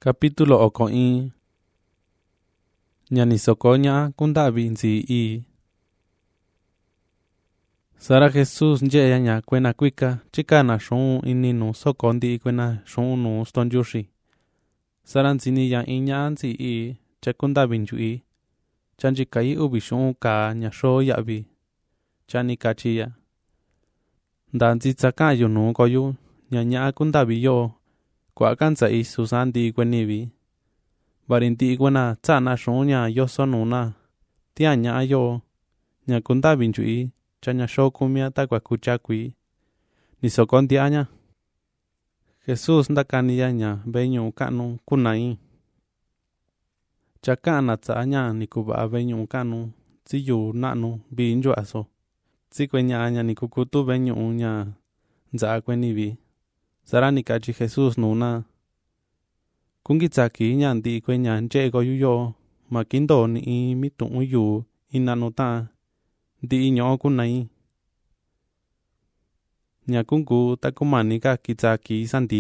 Capítulo okoin. Ñani sokoña kundabi nzi i. Sara Jesús nyeya ña kuena kuika chika na shon ininu sokondi kuena shon nu stonjushi. Sara nzini ya inya nzi i chakundabi njui. Chanji kai ubi shon ka nya sho yabi. Chani kachiya. Ndanzi tsaka yunu koyu nya kundabi yo. Kwa kanza i susandi kwenibi. Barinti kwena tsana shonya yo sonuna. Tia nya yo. Nya kundabi njui. Chanya sho kumia takwa kuchakwi. Nisokondi anya. Jesus ndakani ya nya benyu kanu kunai. Chakana tsa anya nikuba benyu kanu. Tsiyu nanu binjo aso. Tsikwenya anya nikukutu benyu nya nza kwenibi. Sarani kachi Jesus nuna. Kungitsaki ñandi kueña nche koyuyo. Makindo ni mitu uyu inanuta. Di ño kunai. Nyakungu takumani ka kitsaki sandi.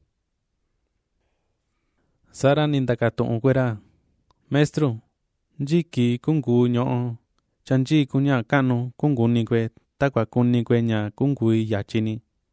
Sarani ndakato ukwera. Maestro, njiki kungu ño. Chanji kunya kanu kungu nikwe takwa kuni kueña kungu yachini.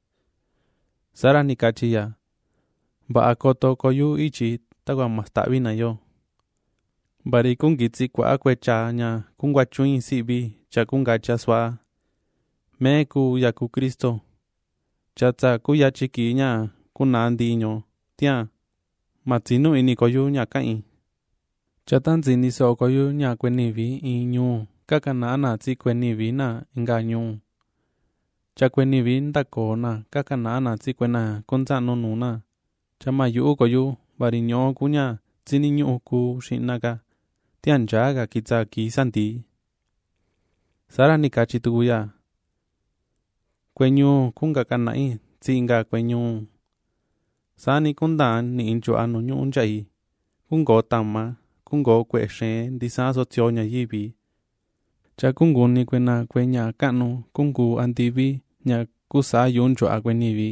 Sarani kachiya. Ba akoto koyu ichi takwa mastabi na yo. Bari kungitsi kwa akwecha nya kungwa chuin sibi cha kungacha swa. Meku yaku Kristo. Chatsa kuya chiki nya kunandi nyo. Tia. Matsinu ini koyu nya kai. Chatanzi niso koyu nya kwenibi inyu. Kakanana tsi kwenibi na inganyu. Chakwenibi ndako na kakanana tsi kwena kunza nununa. Chama yu koyu barinyo kunya tsini nyu ku shinaka. Tianjaga kitsaki sandi. Sarani kachituguya. Kwenyu kunga kanai tsinga kwenyu. Sani kundan ni incho anu nyu unjai. Kungo tama, kungo kweshe ndisa sotio nya yibi. Cha kungu ni kwena kwenya kanu kungu antibi nya kusa yuncho akwenibi.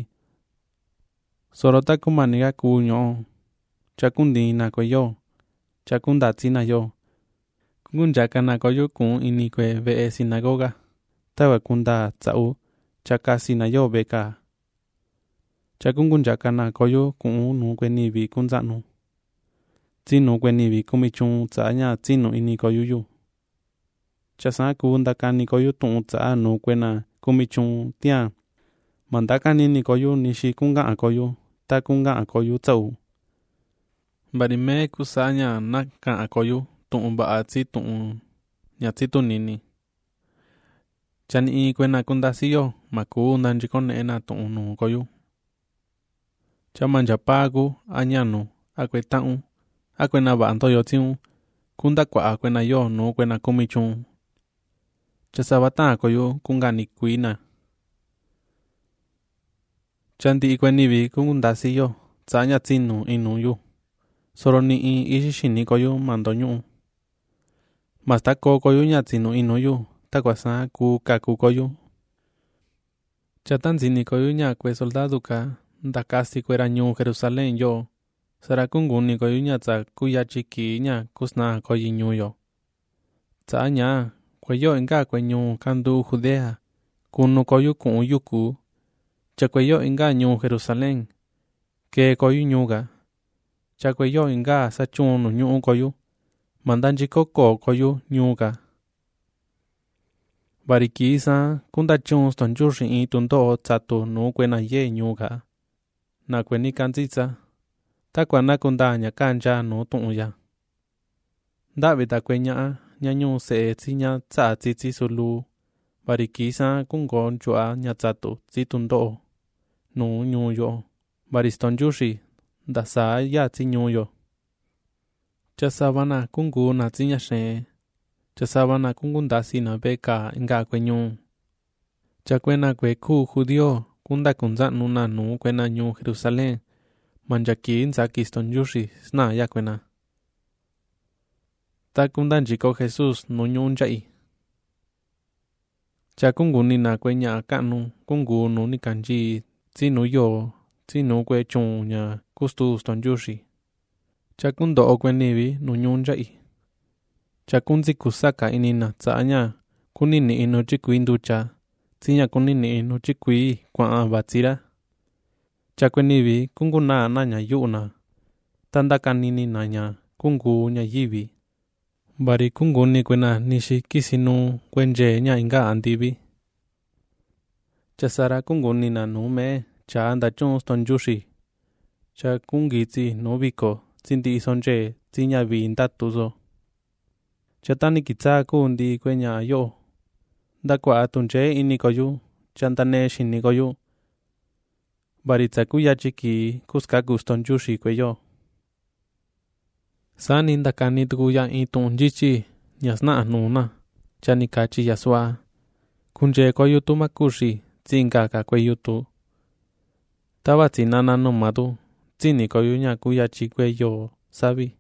Sorota kumaniga kunyo. Chakundi na koyo. Chakundatsi na yo. Kungunjaka na koyo kun inikwe ve sinagoga. Tawa kunda tsau. Chakasi na yo beka. Chakungunjaka na koyo kun nu kwenibi kunzanu. Tsinu kwenibi kumichun tsanya tsinu ini koyo yu. Chasa kundaka ni koyo tun tsa nu kwena kumichun tia. Mandaka ni koyo nishi kunga koyo. Ta kunga koyo tsau. Barime kusanya naka akoyu tuun baatsi tuun nyatsi tunini. Chani kwena kundasiyo maku nanjikone na tuun nu koyu. Chamanjapagu anyanu akwetaun akwena baanto yotiun kunda kwa akwena yo nu kwena kumichun. Chasabata akoyu kunga nikuina. Chanti ikwenibi kundasiyo tsanya tsinu inu yu. Soro ni ishishini koyu mandonyu. Mastako koyu nyatsinu inuyu. Takwasa ku kaku koyu. Chatanzini koyu nyakwe soldadu ka. Ndakasi kwera nyu Jerusalén yo. Sarakunguni koyu nyatsa kuyachiki nya kusna koyi nyu yo. Tsa nya kweyo inga kwenyu kandu Judea. Kunu koyu kun yuku. Chakweyo inga nyu Jerusalén. Ke koyu nyuga. Chakweyo inga sachunu nyu koyu. Mandanji koko koyu nyuga. Barikisa kundachun stonjushi itundo tsatu nu kwena ye nyuga. Na kweni kanzitsa. Takwa na kundanya kanja nu tunya. Ndabita kwenya nyanyu se tsinya tsa tsitsi sulu. Barikisa kungonchua nyatsatu tsitundo. Nu nyuyo. Baristonjushi. Ndasa ya tsinyuyo. Chasabana kungu na tsinyashe. Chasabana kungu ndasi na beka inga kwenyu. Chakwena kwe ku judio kunda kunza nuna nu kwena nyu Jerusalén. Manjaki nzaki stonjushi sna ya kwena. Ta kundanjiko Jesus nu nyu unjai. Chakungu nina kwenya kanu kungu nu nikanji tsinu yo. Tsinu kwe chung nya kustu stonjushi. Chakun do okwenibi nunyun jai. Chakun zikusaka inina tsaña kunini ino chikui nducha. Tsiña kunini ino chikui kwa batsira. Chakwenibi kunguna naña yuna. Tandakanini naña kungu ña yibi. Bari kungu ni kwena nishi kisinu kwenje ña inga andibi. Chasara kungu nina nume cha andachun stonjushi. Cha kungitsi nubiko tsindi sonje tsiña vi indatuzo. Chatani kitsa kundi kwenya yo. Dakwa atunche inikoyu. Chantane shinikoyu. Baritsa kuya chiki kuskaku stonjushi kweyo. Sani ndakani tukuya itun jichi nyasna nuna. Chani kachi yaswa. Kunje koyu tumakushi tsinga ka kweyu tu. Taba tsinana no madu. Tsini koyu nya kuya chikweyo sabi.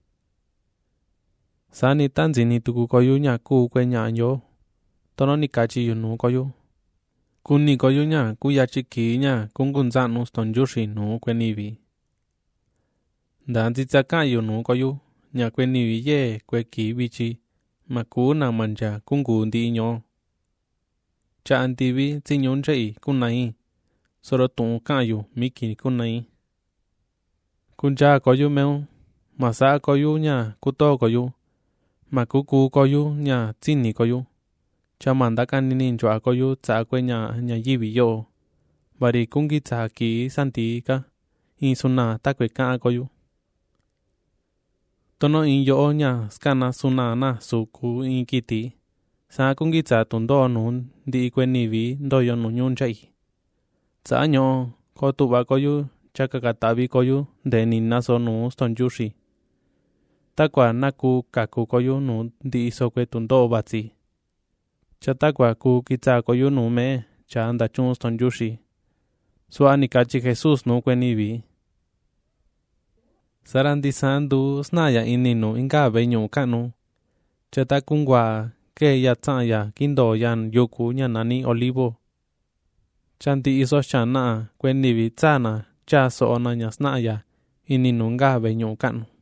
Sani tanzini tuku koyu nya ku kwenya yo. Tono ni kachi yunu koyu. Kuni koyu nya kuya chiki nya kungunzanu stonjushi nu kwenibi. Danzitsa ka yunu koyu. Nya kwenibi ye kweki bichi. Maku na manja kungu ndi inyo. Cha antibi tsinyun jai kunai. Soro tun kayu miki kunai. Kunja koyu meu. Masa koyu nya kuto koyu. Makuku koyu nya tsini koyu. Cha mandaka nini nchua koyu tsa kwenya nya yibi yo. Bari kungi tsa ki santi ka. Insuna takwe kaa koyu. Tono in yo nya skana suna na suku in kiti. Sa kungi tsa tundo nun di kwenibi ndoyo nunyun jai. Tsa nyo kotuba koyu chakakatabi koyu deni naso nu stonjushi. Takwa naku kaku koyu nu di iso kwe tundo batsi. Chatakwa ku kitsa koyu nu me cha andachun stonjushi. Sua nikachi Jesus nu kwenibi. Sarandi sandu snaya ininu inga benyu kanu. Chatakungwa ke ya tsaya kindo yan yoku nyanani olivo. Chanti iso shana kwenibi tsana cha so na nyasnaya ininu nga benyu kanu.